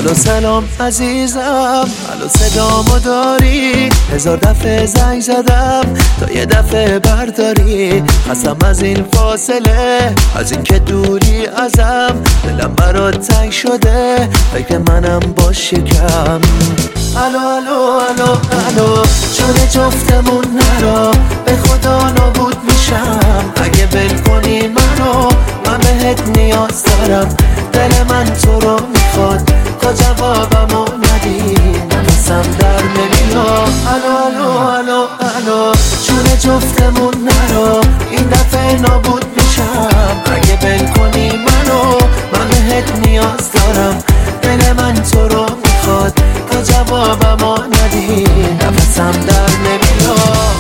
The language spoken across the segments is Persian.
الو سلام عزیزم، الو صدامو داری؟ 1000 دفعه زنگ زدم تا یه دفعه برداری. خستم از این فاصله، از این که دوری ازم. دلم برات تنگ شده، فکر منم باش کم. الو الو الو الو جون جفتمون نرا، به خدا نابود میشم اگه بل کنی منو. من بهت نیاز دارم، دل من تو رو میخواد، تا جوابمو ندی نفسم در نمیاد. الو الو الو الو جون جفتمون نرا، این دفعه نابود میشم اگه بل کنی منو. من بهت نیاز دارم، دل من تو رو میخواد، تا جوابمو ندی نفسم در نمیاد.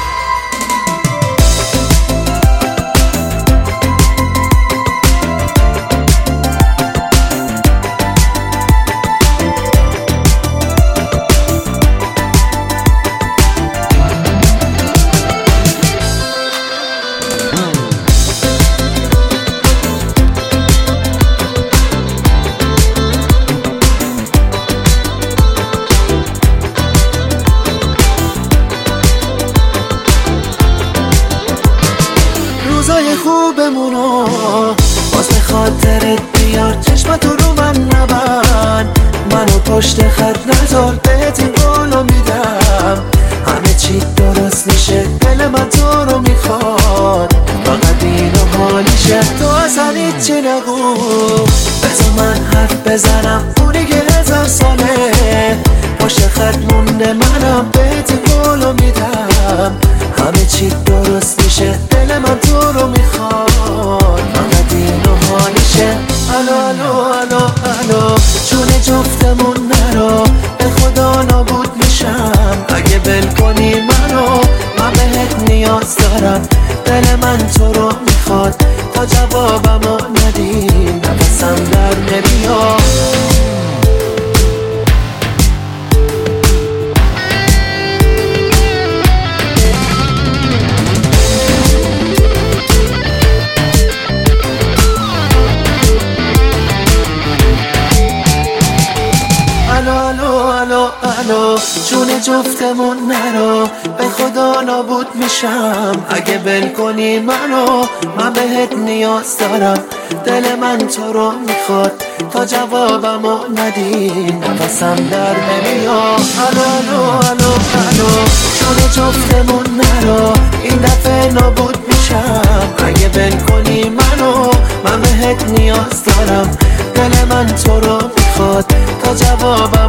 روزای خوبمونو باز به خاطرت بیار، چشمتو رو من نبند، منو پشت خط نذار، بهت این قولو میدم. همه چی درست میشه، دل من تو رو میخواد، فقط اینو حالیشه. تو اصلا هیچی نگو، بذار من حرف بزنم. اونی که 1000 ساله پشت خط مونده، منم بهت این قولو میدم. همه چی درست میشه، دل من تو رو میخواد، فقط اینو حالیشه. الو الو الو الو جون جفتمون نرا، به خدا نابود میشم اگه بل کنی منو. من بهت نیاز دارم، دل من تو رو میخواد، تا جوابمو ندی نفسم در نمیاد. الو جون جفتمون نرا، به خدا نابود میشم اگه بل کنی منو. من بهت نیاز دارم، دل من تو رو میخواد، تا جوابمو ندی نفسم در نمیاد. الو الو الو الو جون جفتمون نرا، این دفعه نابود میشم اگه بل کنی منو. من بهت نیاز دارم، دل من تو رو میخواد، تا جوابم